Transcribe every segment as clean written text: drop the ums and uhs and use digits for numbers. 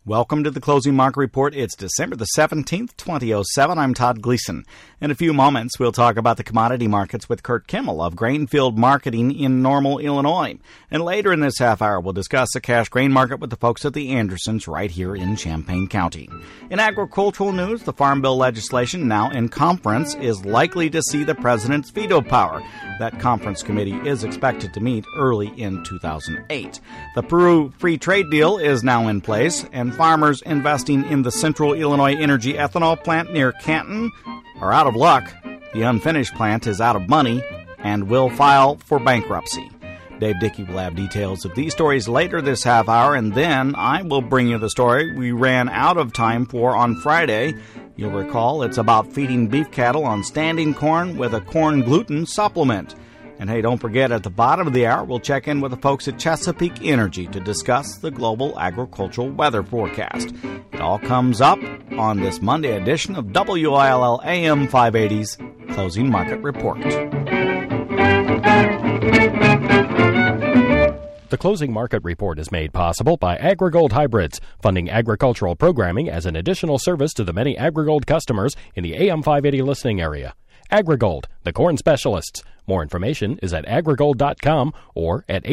Welcome to the Closing Market Report. It's December the 17th, 2007. I'm Todd Gleason. In a few moments, we'll talk about the commodity markets with Kurt Kimmel of Grainfield Marketing in Normal, Illinois. And later in this half hour, we'll discuss the cash grain market with the folks at the Andersons right here in Champaign County. In agricultural news, the Farm Bill legislation now in conference is likely to see the president's veto power. That conference committee is expected to meet early in 2008. The Peru Free Trade Deal is now in place, and farmers investing in the Central Illinois Energy ethanol plant near Canton are out of luck. The unfinished plant is out of money and will file for bankruptcy. Dave Dickey will have details of these stories later this half hour, and then I will bring you the story we ran out of time for on Friday. You'll recall it's about feeding beef cattle on standing corn with a corn gluten supplement. And hey, don't forget, at the bottom of the hour, we'll check in with the folks at Chesapeake Energy to discuss the global agricultural weather forecast. It all comes up on this Monday edition of WILL AM 580's Closing Market Report. The Closing Market Report is made possible by AgriGold Hybrids, funding agricultural programming as an additional service to the many AgriGold customers in the AM 580 listening area. AgriGold, the corn specialists. More information is at agrigold.com or at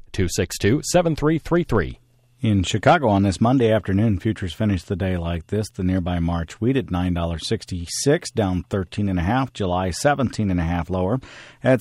800-262-7333. In Chicago on this Monday afternoon, futures finished the day like this. The nearby March wheat at $9.66, down 13.5. July 17.5 lower at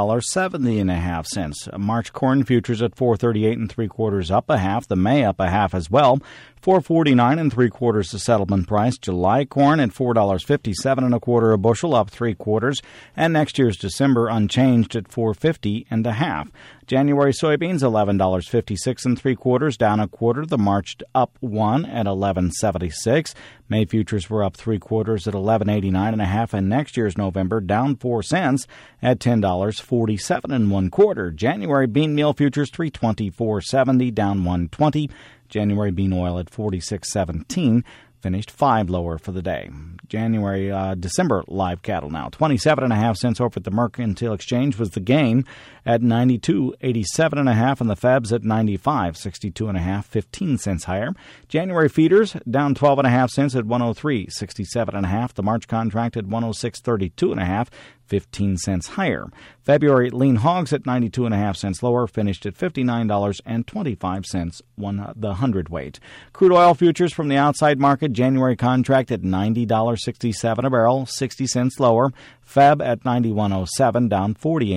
$7.70.5. March corn futures at 438 3/4 up a half. The May up a half as well. 449 3/4 the settlement price. July corn at $4.57 1/4 a bushel, up 3/4, and next year's December unchanged at $4.50 1/2. January soybeans $11.56 3/4, down 1/4. The March up 1 at $11.76. May futures were up 3/4 at $11.89 1/2, and next year's November down 4 cents at $10.47 1/4. January bean meal futures $324.70, down 1.20. January bean oil at $46.17, finished 5 lower for the day. December live cattle now 27.5 cents over at the Mercantile Exchange was the gain at 92.87 1/2, and the Febs at 95.62 1/2, 15 cents higher. January feeders down 12.5 cents at 103.67 1/2. The March contract at 106.32 1/2. 15 cents higher. February lean hogs at 92.5 cents lower, finished at $59.25 the hundredweight. Crude oil futures from the outside market, January contract at $90.67 a barrel, 60 cents lower. Feb at 91.07, down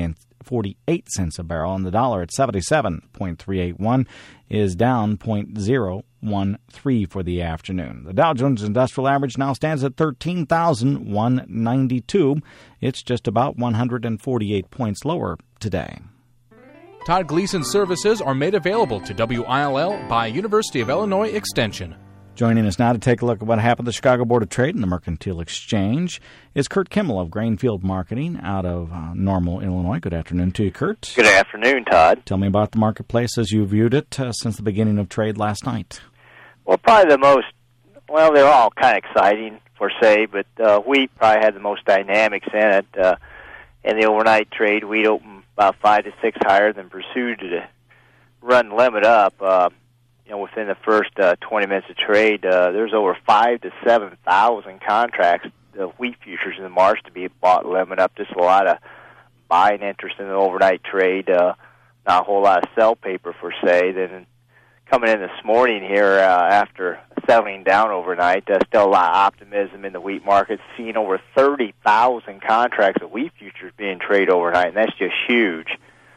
48 cents a barrel, and the dollar at 77.381 is down 0.013 for the afternoon. The Dow Jones Industrial Average now stands at 13,192. It's just about 148 points lower today. Todd Gleason services are made available to WILL by University of Illinois Extension. Joining us now to take a look at what happened at the Chicago Board of Trade and the Mercantile Exchange is Kurt Kimmel of Grainfield Marketing out of Normal, Illinois. Good afternoon to you, Kurt. Good afternoon, Todd. Tell me about the marketplace as you viewed it since the beginning of trade last night. Well, probably they're all kind of exciting, per se, but wheat probably had the most dynamics in it. In the overnight trade, wheat opened about 5 to 6 higher than pursued to run limit up. Within the first 20 minutes of trade, there's over 5,000 to 7,000 contracts of wheat futures in the March to be bought limit up. Just a lot of buying interest in the overnight trade. Not a whole lot of sell paper, per se. Then coming in this morning here after settling down overnight, still a lot of optimism in the wheat market. Seeing over 30,000 contracts of wheat futures being traded overnight, and that's just huge.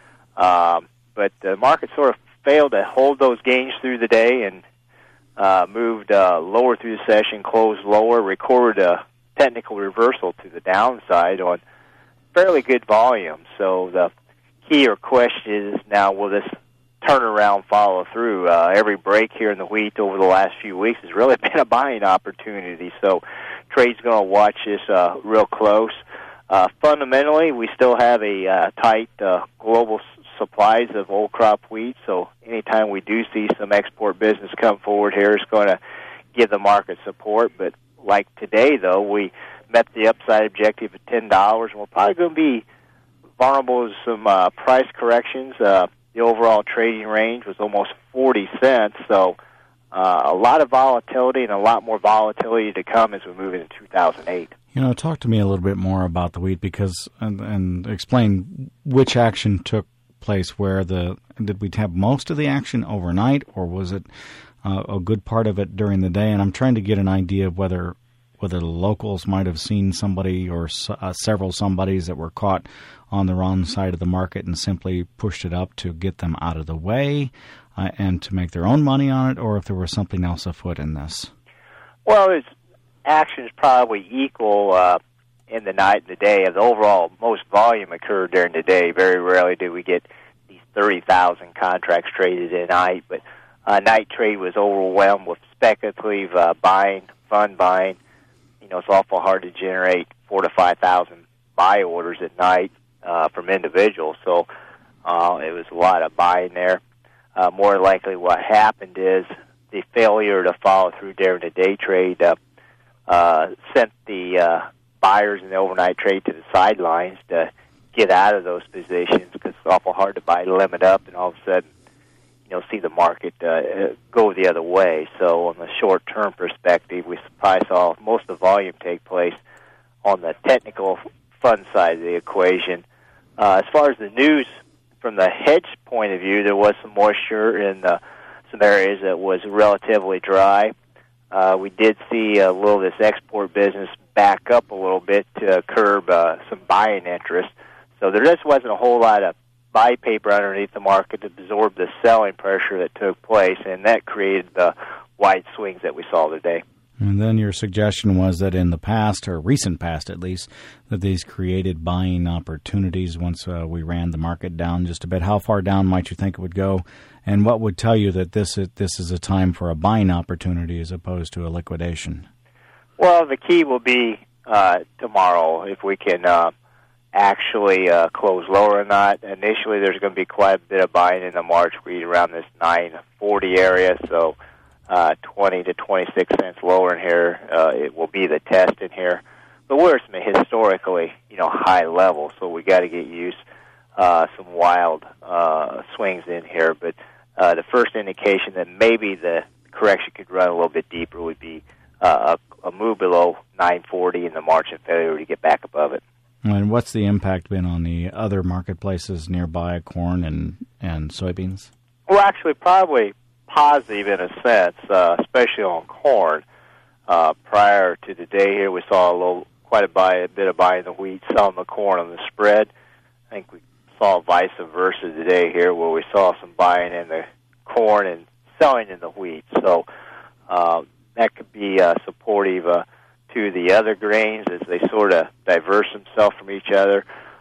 But the market sort of failed to hold those gains through the day and moved lower through the session, closed lower, recorded a technical reversal to the downside on fairly good volume. So the key or question is now, will this turnaround follow through? Every break here in the wheat over the last few weeks has really been a buying opportunity. So trade's going to watch this real close. Fundamentally, we still have a tight global supplies of old crop wheat, so anytime we do see some export business come forward here, it's going to give the market support. But like today, though, we met the upside objective at $10, and we're probably going to be vulnerable to some price corrections. The overall trading range was almost 40 cents, so a lot of volatility and a lot more volatility to come as we move into 2008. Talk to me a little bit more about the wheat and explain which action took place where. Did we have most of the action overnight, or was it a good part of it during the day? And I'm trying to get an idea of whether the locals might have seen somebody or several somebodies that were caught on the wrong side of the market and simply pushed it up to get them out of the way and to make their own money on it, or if there was something else afoot in this. Well, its action is probably equal in the night and the day. The overall, most volume occurred during the day. Very rarely do we get these 30,000 contracts traded in night, but night trade was overwhelmed with speculative buying, fund buying. It's awful hard to generate 4,000 to 5,000 buy orders at night from individuals, so it was a lot of buying there. More likely what happened is the failure to follow through during the day trade sent the buyers in the overnight trade to the sidelines to get out of those positions, because it's awful hard to buy limit up and all of a sudden see the market go the other way. So on the short-term perspective, we probably saw most of the volume take place on the technical fund side of the equation. As far as the news, from the hedge point of view, there was some moisture in some areas that was relatively dry. We did see a little of this export business back up a little bit to curb some buying interest. So there just wasn't a whole lot of buy paper underneath the market to absorb the selling pressure that took place, and that created the wide swings that we saw today. And then your suggestion was that in the past, or recent past at least, that these created buying opportunities once we ran the market down just a bit. How far down might you think it would go? And what would tell you that this is a time for a buying opportunity as opposed to a liquidation? Well, the key will be tomorrow, if we can actually close lower or not. Initially, there's going to be quite a bit of buying in the March read around this 940 area, so 20 to 26 cents lower in here. It will be the test in here. But we're some historically, high level, so we got to get used some wild swings in here. But the first indication that maybe the correction could run a little bit deeper would be a move below 940 in the March and failure to get back above it. And what's the impact been on the other marketplaces nearby, corn and soybeans? Well, actually, probably positive in a sense, especially on corn. Prior to the day here, we saw quite a bit of buying the wheat, selling the corn on the spread. I think we saw vice versa today here, where we saw some buying in the corn and selling in the wheat. So that could be supportive to the other grains as they sort of diverse themselves from each other.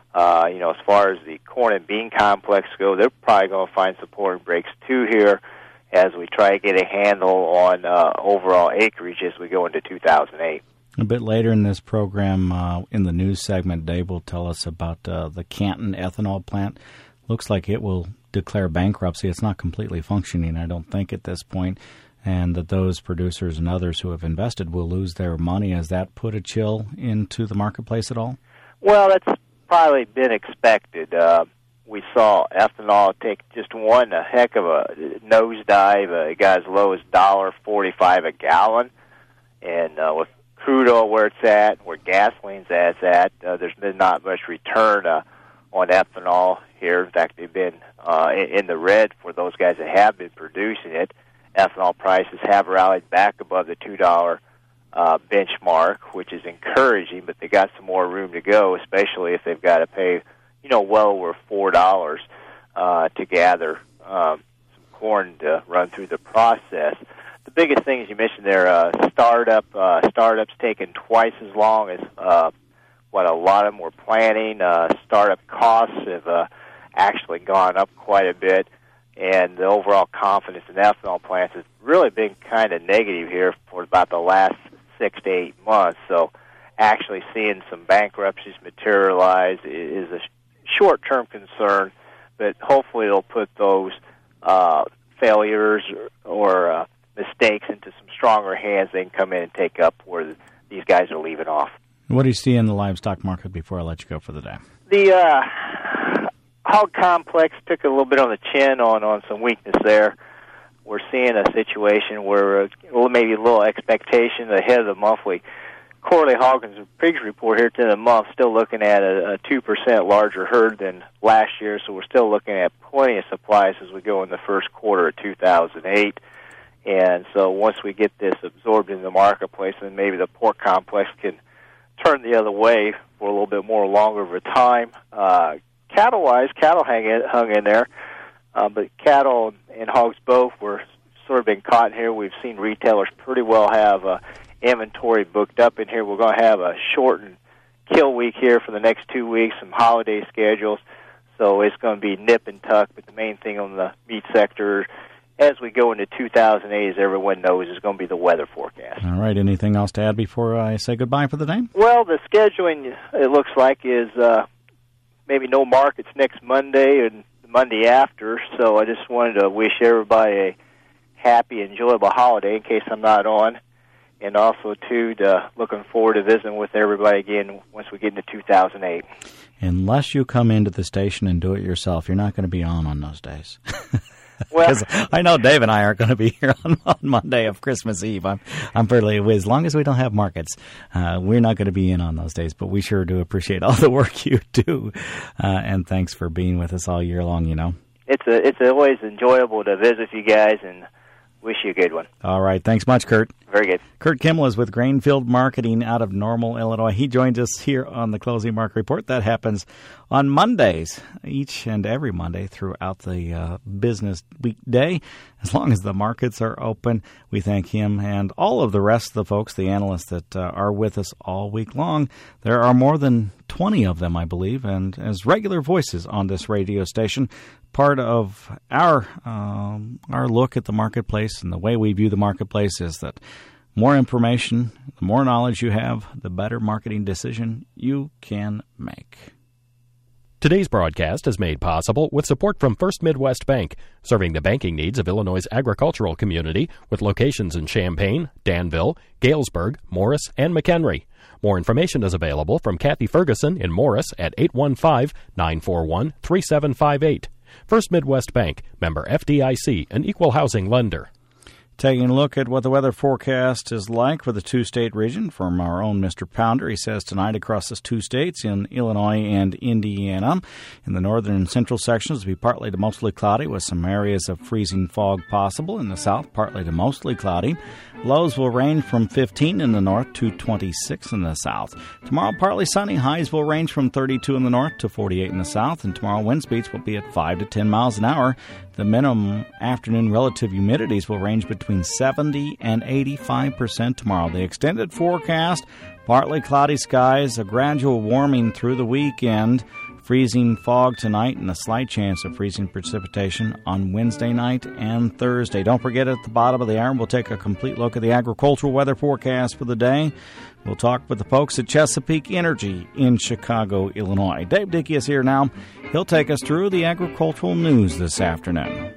As far as the corn and bean complex go, they're probably going to find support and breaks too here as we try to get a handle on overall acreage as we go into 2008. A bit later in this program, in the news segment, Dave will tell us about the Canton ethanol plant. Looks like it will declare bankruptcy. It's not completely functioning, I don't think, at this point, and that those producers and others who have invested will lose their money. Has that put a chill into the marketplace at all? Well, that's probably been expected. We saw ethanol take just a heck of a nosedive. It got as low as $1.45 a gallon. And with crude oil where it's at, where gasoline's at, there's been not much return on ethanol here. In fact, they've been in the red for those guys that have been producing it. Ethanol prices have rallied back above the $2 benchmark, which is encouraging, but they got some more room to go, especially if they've got to pay well over $4 to gather some corn to run through the process. The biggest thing, as you mentioned there, startups taking twice as long as what a lot of them were planning. Startup costs have actually gone up quite a bit, and the overall confidence in ethanol plants has really been kind of negative here for about the last 6 to 8 months. So actually seeing some bankruptcies materialize is a short-term concern, but hopefully they'll put those failures or mistakes into some stronger hands. They can come in and take up where these guys are leaving off. What do you see in the livestock market before I let you go for the day? The hog complex took a little bit on the chin on some weakness there. we're seeing a situation where maybe a little expectation ahead of the monthly quarterly hog and pigs report here to the month, still looking at a 2% larger herd than last year, so we're still looking at plenty of supplies as we go in the first quarter of 2008. And so once we get this absorbed in the marketplace, then maybe the pork complex can turn the other way for a little bit more longer of a time. Cattle-wise, cattle hung in there, but cattle and hogs both were sort of been caught here. We've seen retailers pretty well have inventory booked up in here. We're going to have a shortened kill week here for the next 2 weeks, some holiday schedules, so it's going to be nip and tuck. But the main thing on the meat sector as we go into 2008, as everyone knows, is going to be the weather forecast. All right, anything else to add before I say goodbye for the day? Well, the scheduling, it looks like, is maybe no markets next Monday and the Monday after, so I just wanted to wish everybody a happy, enjoyable holiday in case I'm not on. And also, too, looking forward to visiting with everybody again once we get into 2008. Unless you come into the station and do it yourself, you're not going to be on those days. Well, because I know Dave and I aren't going to be here on Monday of Christmas Eve. I'm fairly, as long as we don't have markets, we're not going to be in on those days. But we sure do appreciate all the work you do, and thanks for being with us all year long. You know, it's always enjoyable to visit you guys, and wish you a good one. All right, thanks much, Kurt. Very good. Kurt Kimmel is with Grainfield Marketing out of Normal, Illinois. He joins us here on the Closing Market Report. That happens on Mondays, each and every Monday throughout the business weekday. As long as the markets are open, we thank him and all of the rest of the folks, the analysts that are with us all week long. There are more than 20 of them, I believe, and as regular voices on this radio station, part of our look at the marketplace and the way we view the marketplace is that more information, the more knowledge you have, the better marketing decision you can make. Today's broadcast is made possible with support from First Midwest Bank, serving the banking needs of Illinois' agricultural community with locations in Champaign, Danville, Galesburg, Morris, and McHenry. More information is available from Kathy Ferguson in Morris at 815-941-3758. First Midwest Bank, member FDIC, an equal housing lender. Taking a look at what the weather forecast is like for the two-state region from our own Mr. Pounder. He says tonight across the two states in Illinois and Indiana. In the northern and central sections, it will be partly to mostly cloudy with some areas of freezing fog possible. In the south, partly to mostly cloudy. Lows will range from 15 in the north to 26 in the south. Tomorrow, partly sunny. Highs will range from 32 in the north to 48 in the south. And tomorrow, wind speeds will be at 5 to 10 miles an hour. The minimum afternoon relative humidities will range between 70 and 85% tomorrow. The extended forecast, partly cloudy skies, a gradual warming through the weekend, freezing fog tonight, and a slight chance of freezing precipitation on Wednesday night and Thursday. Don't forget, at the bottom of the hour, we'll take a complete look at the agricultural weather forecast for the day. We'll talk with the folks at Chesapeake Energy in Chicago, Illinois. Dave Dickey is here now. He'll take us through the agricultural news this afternoon.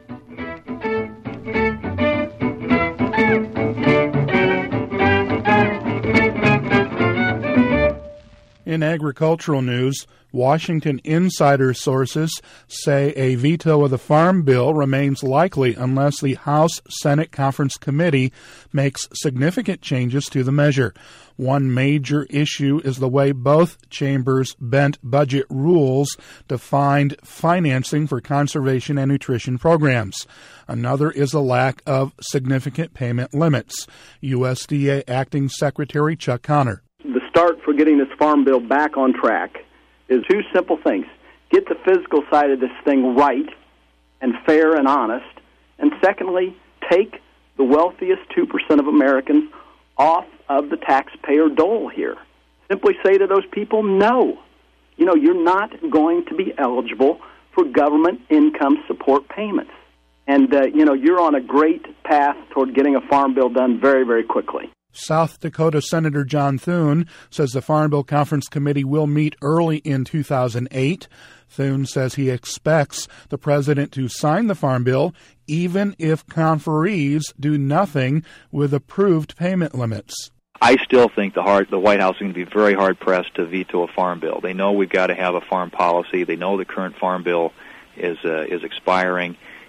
In agricultural news, Washington insider sources say a veto of the Farm Bill remains likely unless the House-Senate Conference Committee makes significant changes to the measure. One major issue is the way both chambers bent budget rules defined financing for conservation and nutrition programs. Another is a lack of significant payment limits. USDA Acting Secretary Chuck Connor. The start for getting this Farm Bill back on track is two simple things. Get the physical side of this thing right and fair and honest. And secondly, take the wealthiest 2% of Americans off of the taxpayer dole here. Simply say to those people, no. You're not going to be eligible for government income support payments. And, you're on a great path toward getting a Farm Bill done very, very quickly. South Dakota Senator John Thune says the Farm Bill Conference Committee will meet early in 2008. Thune says he expects the president to sign the Farm Bill even if conferees do nothing with approved payment limits. I still think the White House is going to be very hard-pressed to veto a farm bill. They know we've got to have a farm policy. They know the current farm bill is expiring.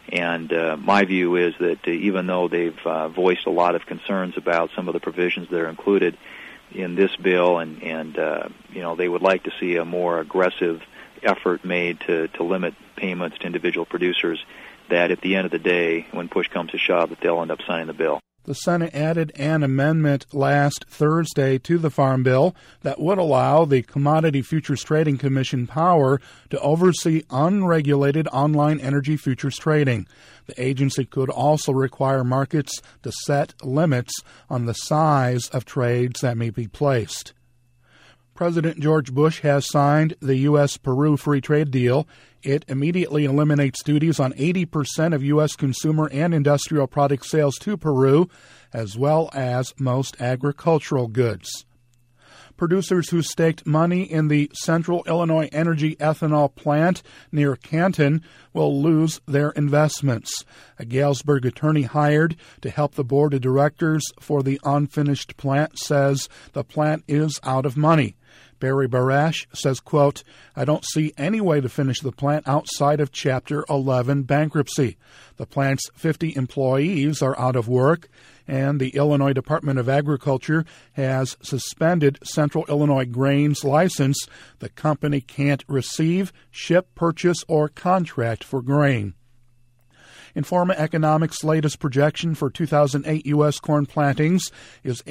And my view is that even though they've voiced a lot of concerns about some of the provisions that are included in this bill, and they would like to see a more aggressive effort made to limit payments to individual producers, that at the end of the day, when push comes to shove, that they'll end up signing the bill. The Senate added an amendment last Thursday to the Farm Bill that would allow the Commodity Futures Trading Commission power to oversee unregulated online energy futures trading. The agency could also require markets to set limits on the size of trades that may be placed. President George Bush has signed the U.S.-Peru free trade deal. It immediately eliminates duties on 80% of U.S. consumer and industrial product sales to Peru, as well as most agricultural goods. Producers who staked money in the Central Illinois Energy ethanol plant near Canton will lose their investments. A Galesburg attorney hired to help the board of directors for the unfinished plant says the plant is out of money. Barry Barash says, quote, "I don't see any way to finish the plant outside of Chapter 11 bankruptcy. The plant's 50 employees are out of work, and the Illinois Department of Agriculture has suspended Central Illinois Grain's license. The company can't receive, ship, purchase, or contract for grain." Informa Economics' latest projection for 2008 U.S. corn plantings is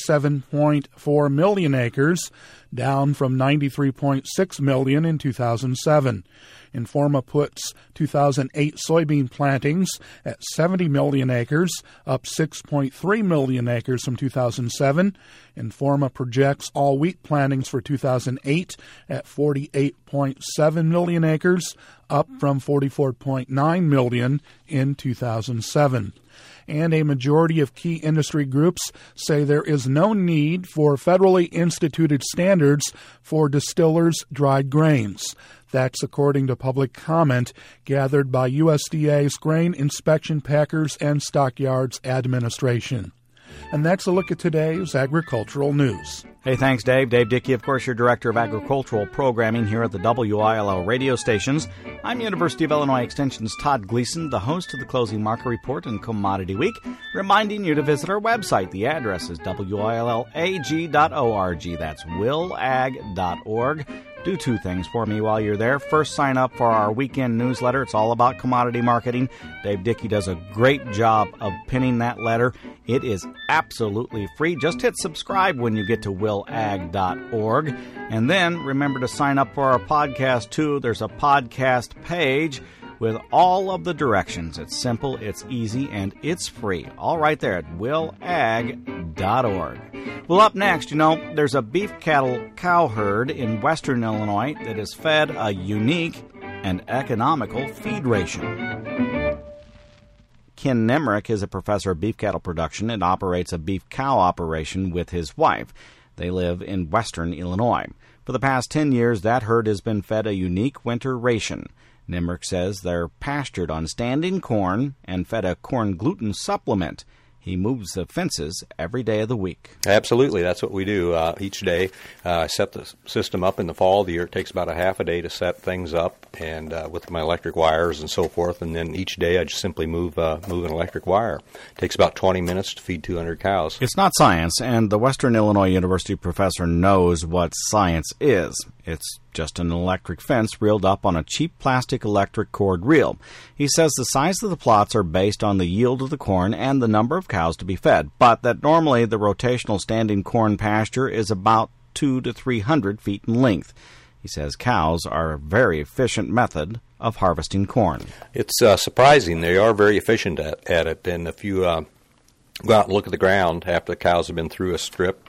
87.4 million acres, down from 93.6 million in 2007. Informa puts 2008 soybean plantings at 70 million acres, up 6.3 million acres from 2007. Informa projects all wheat plantings for 2008 at 48.7 million acres, up from 44.9 million in 2007. And a majority of key industry groups say there is no need for federally instituted standards for distillers' dried grains. That's according to public comment gathered by USDA's Grain Inspection Packers and Stockyards Administration. And that's a look at today's agricultural news. Hey, thanks, Dave. Dave Dickey, of course, your Director of Agricultural Programming here at the WILL radio stations. I'm University of Illinois Extension's Todd Gleason, the host of the Closing Market Report and Commodity Week, reminding you to visit our website. The address is willag.org. That's willag.org. Do two things for me while you're there. First, sign up for our weekend newsletter. It's all about commodity marketing. Dave Dickey does a great job of pinning that letter. It is absolutely free. Just hit subscribe when you get to willag.org. And then remember to sign up for our podcast, too. There's a podcast page with all of the directions. It's simple, it's easy, and it's free. All right there at willag.org. Well, up next, there's a beef cattle cow herd in western Illinois that is fed a unique and economical feed ration. Ken Nemrick is a professor of beef cattle production and operates a beef cow operation with his wife. They live in western Illinois. For the past 10 years, that herd has been fed a unique winter ration. Nemrick says they're pastured on standing corn and fed a corn gluten supplement. He moves the fences every day of the week. Absolutely. That's what we do each day. I set the system up in the fall of the year. It takes about a half a day to set things up and with my electric wires and so forth. And then each day I just simply move an electric wire. It takes about 20 minutes to feed 200 cows. It's not science, and the Western Illinois University professor knows what science is. It's just an electric fence reeled up on a cheap plastic electric cord reel. He says the size of the plots are based on the yield of the corn and the number of cows to be fed, but that normally the rotational standing corn pasture is about 200 to 300 feet in length. He says cows are a very efficient method of harvesting corn. It's surprising. They are very efficient at it, and if you go out and look at the ground after the cows have been through a strip,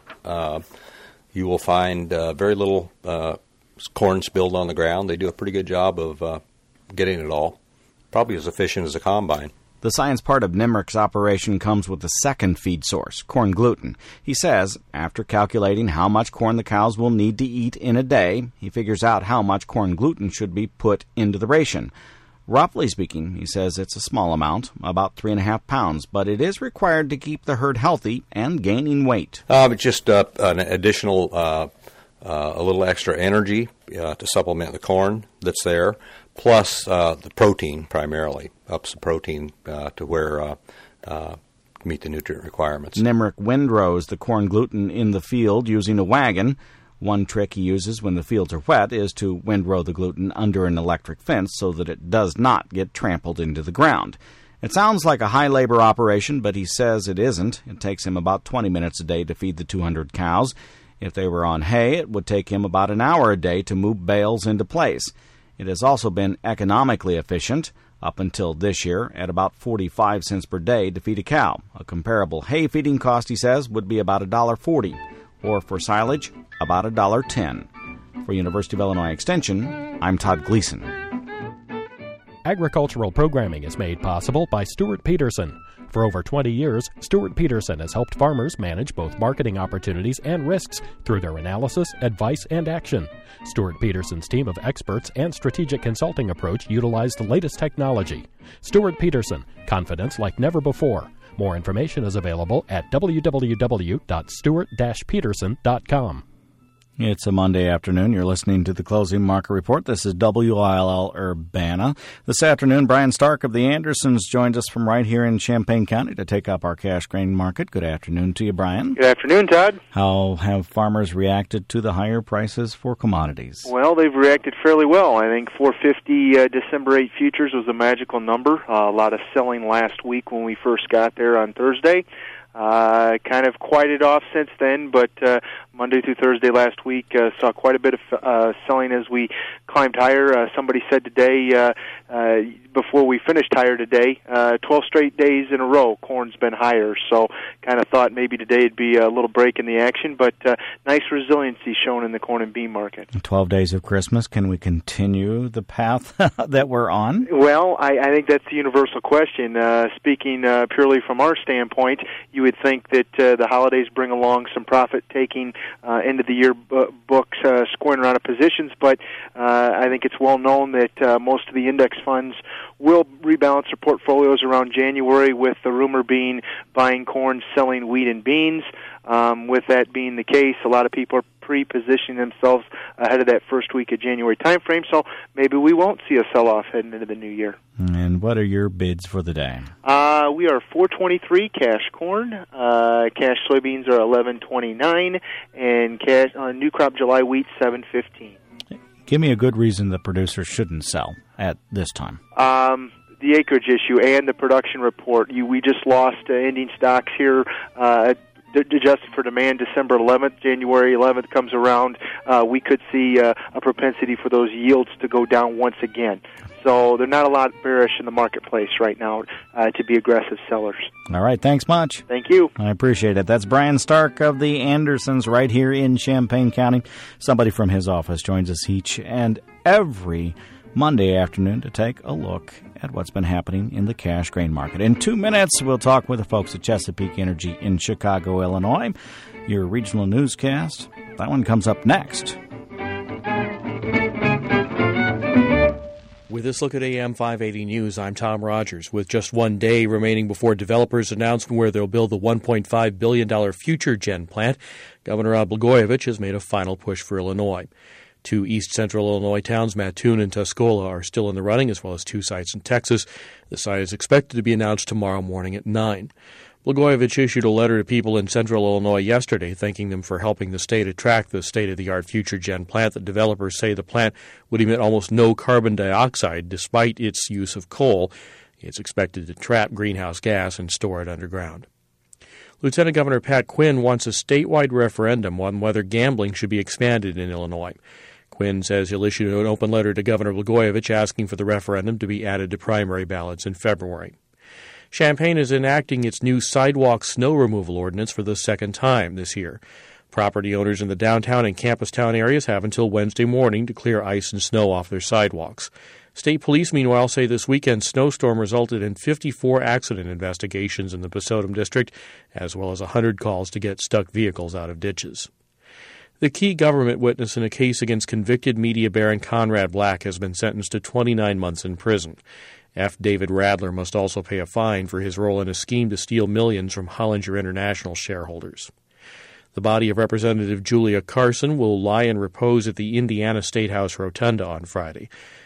you will find very little corn spilled on the ground. They do a pretty good job of getting it all. Probably as efficient as a combine. The science part of Nemrick's operation comes with the second feed source, corn gluten. He says, after calculating how much corn the cows will need to eat in a day, he figures out how much corn gluten should be put into the ration. Roughly speaking, he says it's a small amount, about 3.5 pounds, but it is required to keep the herd healthy and gaining weight. It's just an additional, a little extra energy to supplement the corn that's there. plus the protein primarily, ups the protein to where meet the nutrient requirements. Nimric windrows the corn gluten in the field using a wagon. One trick he uses when the fields are wet is to windrow the gluten under an electric fence so that it does not get trampled into the ground. It sounds like a high-labor operation, but he says it isn't. It takes him about 20 minutes a day to feed the 200 cows. If they were on hay, it would take him about an hour a day to move bales into place. It has also been economically efficient, up until this year, at about 45 cents per day to feed a cow. A comparable hay feeding cost, he says, would be about $1.40, or for silage, about $1.10. For University of Illinois Extension, I'm Todd Gleason. Agricultural programming is made possible by Stuart Peterson. For over 20 years, Stuart Peterson has helped farmers manage both marketing opportunities and risks through their analysis, advice, and action. Stuart Peterson's team of experts and strategic consulting approach utilize the latest technology. Stuart Peterson, confidence like never before. More information is available at www.stuart-peterson.com. It's a Monday afternoon. You're listening to the Closing Market Report. This is WILL Urbana. This afternoon, Brian Stark of the Andersons joins us from right here in Champaign County to take up our cash grain market. Good afternoon to you, Brian. Good afternoon, Todd. How have farmers reacted to the higher prices for commodities? Well, they've reacted fairly well. I think 450 December 8 futures was a magical number. A lot of selling last week when we first got there on Thursday. Kind of quieted off since then, but Monday through Thursday last week saw quite a bit of selling as we climbed higher. Somebody said today, before we finished higher today, 12 straight days in a row, corn's been higher. So kind of thought maybe today would be a little break in the action, but nice resiliency shown in the corn and bean market. 12 days of Christmas. Can we continue the path that we're on? Well, I think that's the universal question. Speaking purely from our standpoint, you would think that the holidays bring along some profit-taking end of the year books scoring around of positions, but I think it's well known that most of the index funds will rebalance their portfolios around January, with the rumor being buying corn, selling wheat and beans. With that being the case, a lot of people are pre-positioning themselves ahead of that first week of January timeframe, so maybe we won't see a sell-off heading into the new year. And what are your bids for the day? We are $4.23 cash corn, cash soybeans are $11.29, and cash new crop July wheat $7.15. Give me a good reason the producers shouldn't sell at this time. The acreage issue and the production report. We just lost ending stocks here. Adjusted for demand December 11th, January 11th comes around, we could see a propensity for those yields to go down once again. So they're not a lot bearish in the marketplace right now to be aggressive sellers. All right, thanks much. Thank you. I appreciate it. That's Brian Stark of the Andersons right here in Champaign County. Somebody from his office joins us each and every Monday afternoon to take a look at what's been happening in the cash grain market. In 2 minutes, we'll talk with the folks at Chesapeake Energy in Chicago, Illinois. Your regional newscast, that one comes up next. With this look at AM 580 News, I'm Tom Rogers. With just 1 day remaining before developers announce where they'll build the $1.5 billion Future Gen plant, Governor Blagojevich has made a final push for Illinois. 2 east-central Illinois towns, Mattoon and Tuscola, are still in the running, as well as 2 sites in Texas. The site is expected to be announced tomorrow morning at 9. Blagojevich issued a letter to people in central Illinois yesterday, thanking them for helping the state attract the state-of-the-art Future Gen plant. The developers say the plant would emit almost no carbon dioxide despite its use of coal. It's expected to trap greenhouse gas and store it underground. Lieutenant Governor Pat Quinn wants a statewide referendum on whether gambling should be expanded in Illinois. Quinn says he'll issue an open letter to Governor Blagojevich asking for the referendum to be added to primary ballots in February. Champaign is enacting its new sidewalk snow removal ordinance for the second time this year. Property owners in the downtown and campus town areas have until Wednesday morning to clear ice and snow off their sidewalks. State police, meanwhile, say this weekend's snowstorm resulted in 54 accident investigations in the Pasodum district, as well as 100 calls to get stuck vehicles out of ditches. The key government witness in a case against convicted media baron Conrad Black has been sentenced to 29 months in prison. F. David Radler must also pay a fine for his role in a scheme to steal millions from Hollinger International shareholders. The body of Representative Julia Carson will lie in repose at the Indiana State House Rotunda on Friday.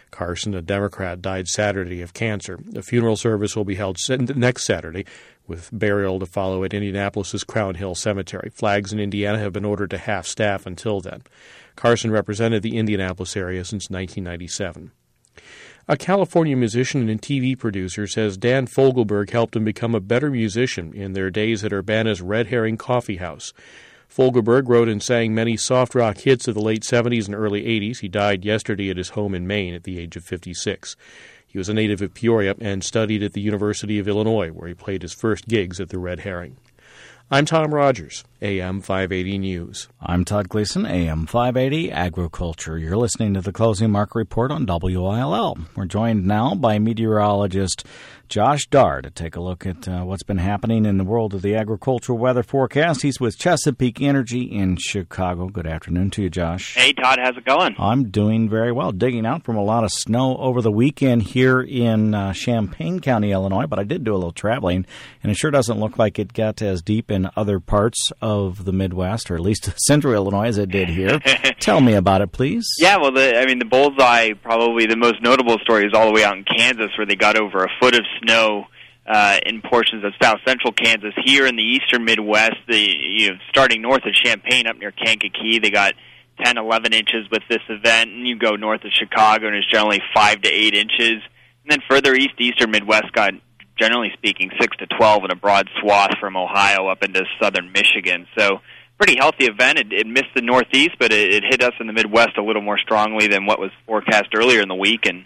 Carson, a Democrat, died Saturday of cancer. A funeral service will be held next Saturday, with burial to follow at Indianapolis's Crown Hill Cemetery. Flags in Indiana have been ordered to half-staff until then. Carson represented the Indianapolis area since 1997. A California musician and TV producer says Dan Fogelberg helped him become a better musician in their days at Urbana's Red Herring Coffee House. Fogelberg wrote and sang many soft rock hits of the late 70s and early 80s. He died yesterday at his home in Maine at the age of 56. He was a native of Peoria and studied at the University of Illinois, where he played his first gigs at the Red Herring. I'm Tom Rogers, AM 580 News. I'm Todd Gleason, AM 580 Agriculture. You're listening to the Closing Market Report on WILL. We're joined now by meteorologist Josh Darr to take a look at what's been happening in the world of the agricultural weather forecast. He's with Chesapeake Energy in Chicago. Good afternoon to you, Josh. Hey, Todd. How's it going? I'm doing very well. Digging out from a lot of snow over the weekend here in Champaign County, Illinois, but I did do a little traveling, and it sure doesn't look like it got as deep in other parts of the Midwest, or at least central Illinois, as it did here. Tell me about it, please. Yeah, well, the bullseye, probably the most notable story is all the way out in Kansas, where they got over a foot of snow in portions of south central Kansas. Here in the eastern Midwest, starting north of Champaign up near Kankakee, they got 10, 11 inches with this event. And you go north of Chicago, and it's generally 5 to 8 inches. And then further east, the eastern Midwest got, generally speaking, 6 to 12 in a broad swath from Ohio up into southern Michigan. So pretty healthy event. It missed the Northeast, but it hit us in the Midwest a little more strongly than what was forecast earlier in the week. And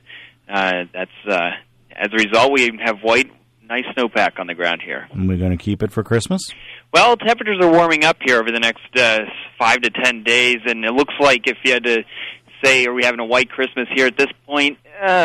that's as a result, we have nice snowpack on the ground here. And we're going to keep it for Christmas? Well, temperatures are warming up here over the next 5 to 10 days, and it looks like if you had to say, are we having a white Christmas here at this point?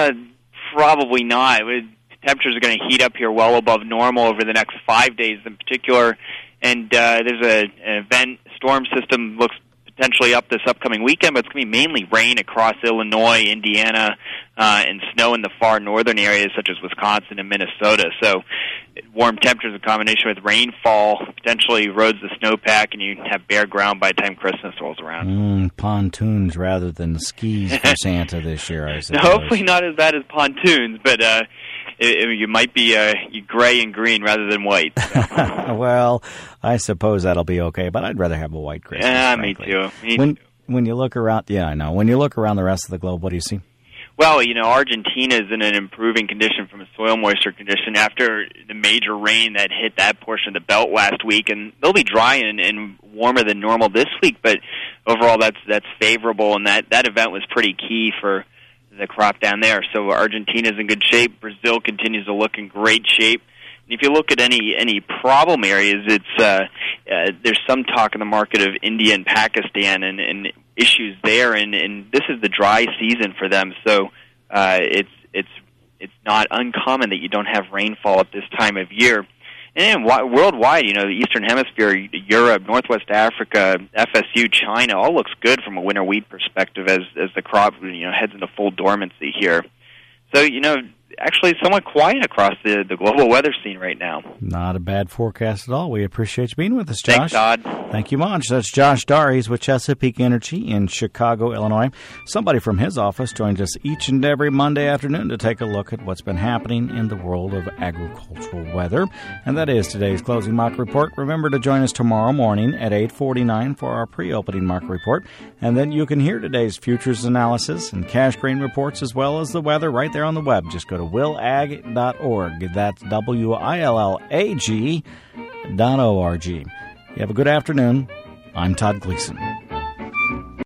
Probably not. Temperatures are going to heat up here well above normal over the next 5 days in particular, and there's an event, storm system looks potentially up this upcoming weekend, but it's going to be mainly rain across Illinois, Indiana, and snow in the far northern areas such as Wisconsin and Minnesota. So warm temperatures in combination with rainfall potentially erodes the snowpack, and you have bare ground by the time Christmas rolls around. Pontoons rather than skis for Santa this year, I suppose. Hopefully not as bad as pontoons, but you might be gray and green rather than white. So. Well, I suppose that'll be okay, but I'd rather have a white Christmas. Yeah, me too. When you look around, I know. When you look around the rest of the globe, what do you see? Well, Argentina is in an improving condition from a soil moisture condition after the major rain that hit that portion of the belt last week, and they'll be dry and warmer than normal this week. But overall, that's favorable, and that event was pretty key for the crop down there. So Argentina's in good shape. Brazil continues to look in great shape. And if you look at any problem areas, it's there's some talk in the market of India and Pakistan and issues there, and this is the dry season for them. So it's not uncommon that you don't have rainfall at this time of year. And worldwide, the Eastern Hemisphere, Europe, Northwest Africa, FSU, China, all looks good from a winter wheat perspective as the crop heads into full dormancy here. So, actually somewhat quiet across the global weather scene right now. Not a bad forecast at all. We appreciate you being with us, Josh. Thanks, Todd. Thank you much. That's Josh Darr. He's with Chesapeake Energy in Chicago, Illinois. Somebody from his office joins us each and every Monday afternoon to take a look at what's been happening in the world of agricultural weather. And that is today's Closing Market Report. Remember to join us tomorrow morning at 8:49 for our pre-opening market report. And then you can hear today's futures analysis and cash grain reports as well as the weather right there on the web. Just go to willag.org. That's WILLAG.org. You have a good afternoon. I'm Todd Gleason.